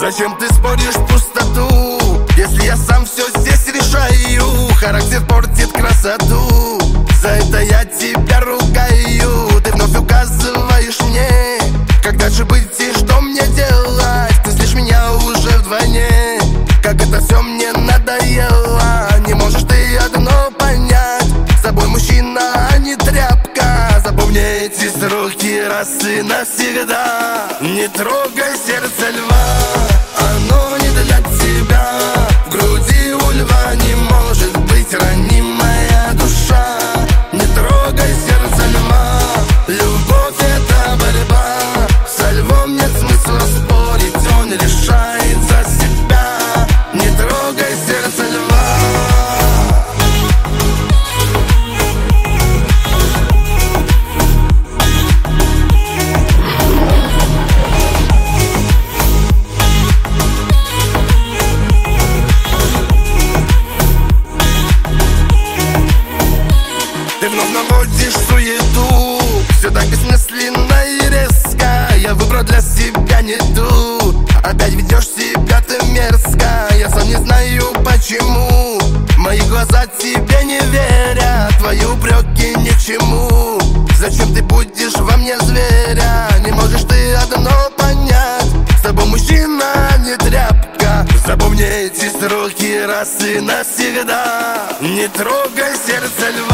Зачем ты споришь в пустоту, если я сам все здесь решаю? Характер портит красоту, за это я тебя ругаю. Ты вновь указываешь мне, как дальше быть и что мне делать. Ты злишь меня уже вдвойне, как это все мне надоело. Не можешь ты одно понять, с тобой мужчина, а не тряпка. Запомни эти строки раз и навсегда. Не трогай сердце льва, оно не для тебя. В груди у льва не может быть ранимая душа. Не трогай сердце льва, любовь это борьба. Со львом нет смысла спорить, он решает за себя. Не трогай сердце льва. Ты вновь наводишь суету, все так бессмысленно и резко. Я выбрал для себя не ту, опять ведешь себя ты мерзко. Я сам не знаю почему, мои глаза тебе не верят, твои упреки ни к чему. Зачем ты будешь во мне зверя? Не можешь ты одно понять, с тобой мужчина, а не тряпка. Запомни эти строки раз и навсегда. Не трогай сердце льва,